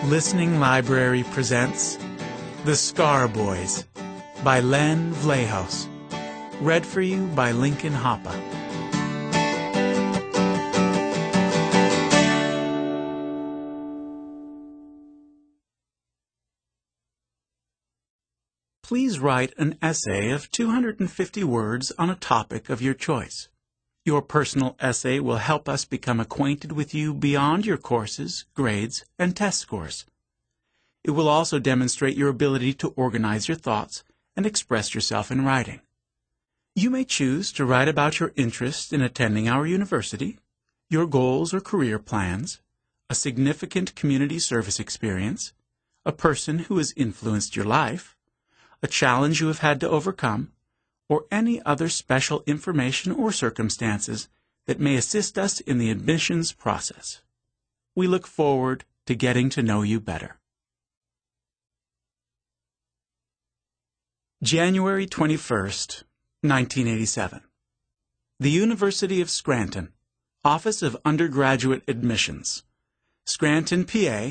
Listening Library presents The Scar Boys by Len Vlahos. Read for you by Lincoln Hoppe. Please write an essay of 250 words on a topic of your choice. Your personal essay will help us become acquainted with you beyond your courses, grades, and test scores. It will also demonstrate your ability to organize your thoughts and express yourself in writing. You may choose to write about your interest in attending our university, your goals or career plans, a significant community service experience, a person who has influenced your life, a challenge you have had to overcome, or any other special information or circumstances that may assist us in the admissions process. We look forward to getting to know you better. January 21st, 1987. The University of Scranton, Office of Undergraduate Admissions, Scranton, PA,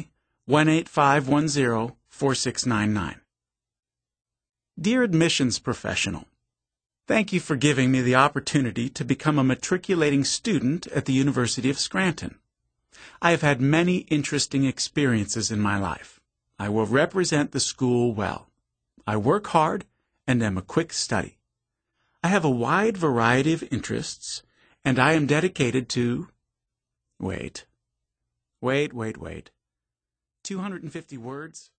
18510-4699. Dear admissions professional, thank you for giving me the opportunity to become a matriculating student at the University of Scranton. I have had many interesting experiences in my life. I will represent the school well. I work hard and am a quick study. I have a wide variety of interests, and I am dedicated to... Wait. 250 words?